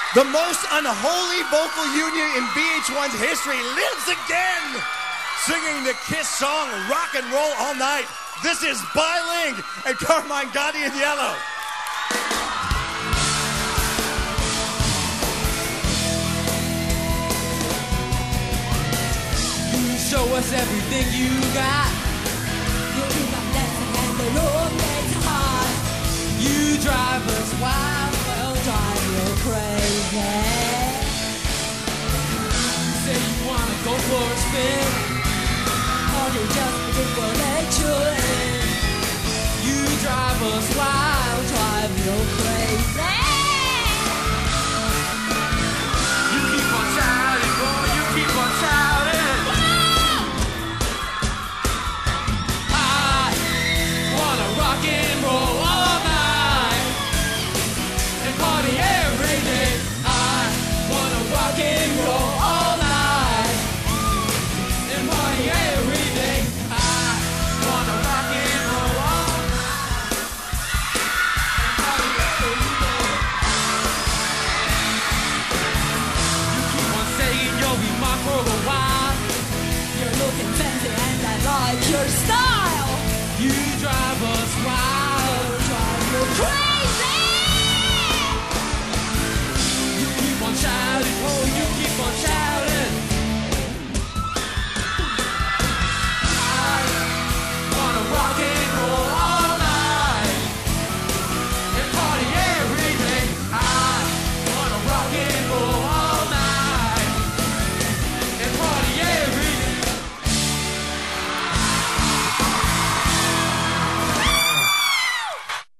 The most unholy vocal union in VH1's history lives again, singing the Kiss song Rock and Roll All Night. This is Biling and Carmine Gotti in yellow. You show us everything you got. You give a blessing and the road gets hard. You drive us